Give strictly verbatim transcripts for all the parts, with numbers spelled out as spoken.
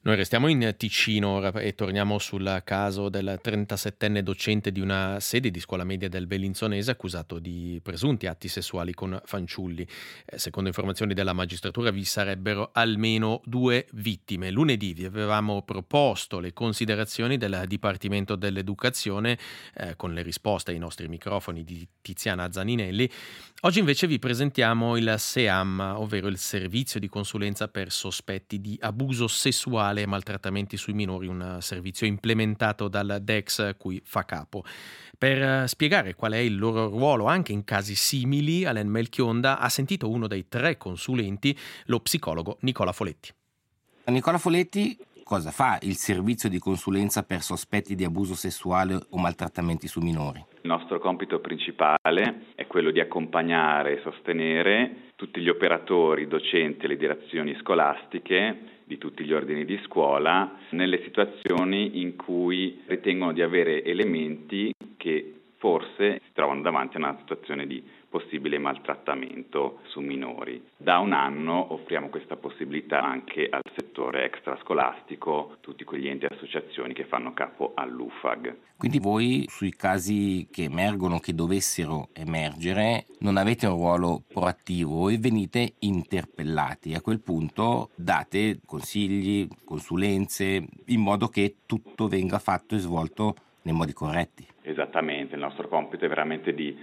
Noi restiamo in Ticino ora e torniamo sul caso del trentasettenne docente di una sede di scuola media del Bellinzonese accusato di presunti atti sessuali con fanciulli. Eh, secondo informazioni della magistratura vi sarebbero almeno due vittime. Lunedì vi avevamo proposto le considerazioni del Dipartimento dell'Educazione eh, con le risposte ai nostri microfoni di Tiziana Zaninelli. Oggi invece vi presentiamo il SEAM, ovvero il Servizio di Consulenza per Sospetti di Abuso Sessuale e Maltrattamenti sui minori, un servizio implementato dal D E X cui fa capo. Per spiegare qual è il loro ruolo anche in casi simili, Alain Melchionda ha sentito uno dei tre consulenti, lo psicologo Nicola Foletti. Nicola Foletti, cosa fa il servizio di consulenza per sospetti di abuso sessuale o maltrattamenti su minori? Il nostro compito principale è quello di accompagnare e sostenere tutti gli operatori, docenti e le direzioni scolastiche di tutti gli ordini di scuola nelle situazioni in cui ritengono di avere elementi che forse si trovano davanti a una situazione di possibile maltrattamento su minori. Da un anno offriamo questa possibilità anche al settore extrascolastico, tutti quegli enti e associazioni che fanno capo all'U F A G. Quindi voi sui casi che emergono, che dovessero emergere, non avete un ruolo proattivo e venite interpellati. A quel punto date consigli, consulenze, in modo che tutto venga fatto e svolto nei modi corretti. Esattamente, il nostro compito è veramente di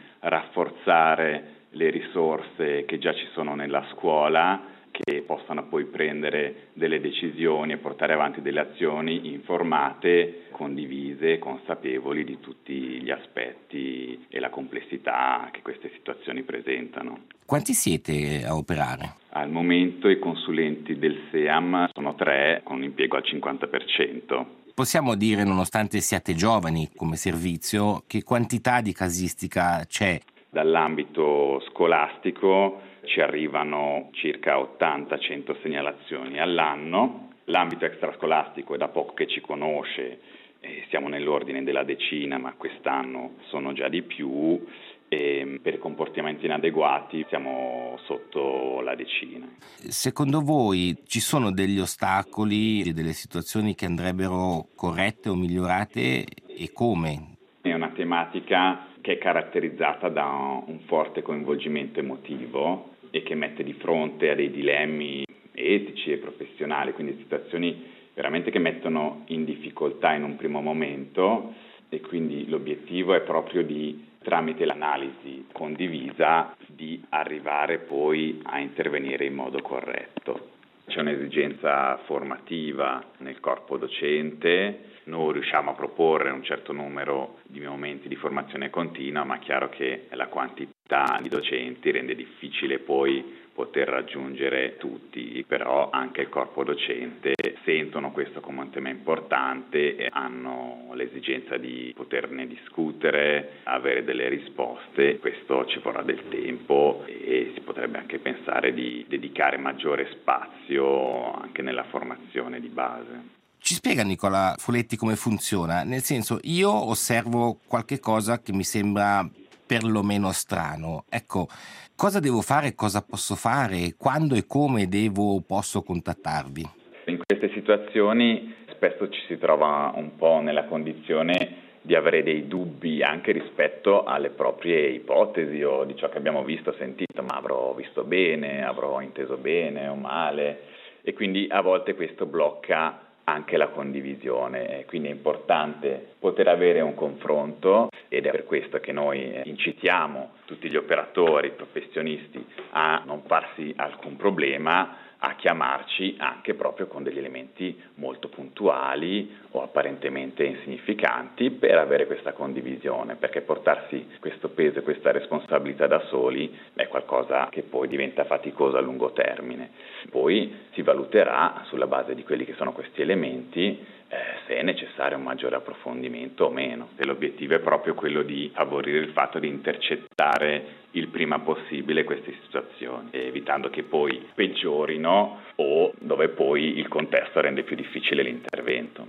rafforzare le risorse che già ci sono nella scuola, che possano poi prendere delle decisioni e portare avanti delle azioni informate, condivise, consapevoli di tutti gli aspetti e la complessità che queste situazioni presentano. Quanti siete a operare? Al momento i consulenti del SEAM sono tre, con un impiego al cinquanta per cento. Possiamo dire, nonostante siate giovani come servizio, che quantità di casistica c'è? Dall'ambito scolastico ci arrivano circa ottanta cento segnalazioni all'anno. L'ambito extrascolastico è da poco che ci conosce, eh, siamo nell'ordine della decina, ma quest'anno sono già di più. E per comportamenti inadeguati siamo sotto la decina. Secondo voi ci sono degli ostacoli, delle situazioni che andrebbero corrette o migliorate e come? È una tematica che è caratterizzata da un forte coinvolgimento emotivo e che mette di fronte a dei dilemmi etici e professionali, quindi situazioni veramente che mettono in difficoltà in un primo momento, e quindi l'obiettivo è proprio di, tramite l'analisi condivisa, di arrivare poi a intervenire in modo corretto. C'è un'esigenza formativa nel corpo docente, noi riusciamo a proporre un certo numero di momenti di formazione continua, ma è chiaro che la quantità di docenti rende difficile poi poter raggiungere tutti, però anche il corpo docente sentono questo come un tema importante e hanno l'esigenza di poterne discutere, avere delle risposte. Questo ci vorrà del tempo e si potrebbe anche pensare di dedicare maggiore spazio anche nella formazione di base. Ci spiega Nicola Foletti come funziona? Nel senso, io osservo qualche cosa che mi sembra perlomeno strano. Ecco, cosa devo fare, cosa posso fare, quando e come devo o posso contattarvi? In queste situazioni spesso ci si trova un po' nella condizione di avere dei dubbi anche rispetto alle proprie ipotesi o di ciò che abbiamo visto, sentito, ma avrò visto bene, avrò inteso bene o male, e quindi a volte questo blocca anche la condivisione, quindi è importante poter avere un confronto ed è per questo che noi incitiamo tutti gli operatori, professionisti a non farsi alcun problema, a chiamarci anche proprio con degli elementi molto puntuali o apparentemente insignificanti per avere questa condivisione, perché portarsi questo peso e questa responsabilità da soli è qualcosa che poi diventa faticoso a lungo termine. Poi si valuterà sulla base di quelli che sono questi elementi eh, se è necessario un maggiore approfondimento o meno. E l'obiettivo è proprio quello di favorire il fatto di intercettare il prima possibile queste situazioni, evitando che poi peggiorino o dove poi il contesto rende più difficile l'intervento.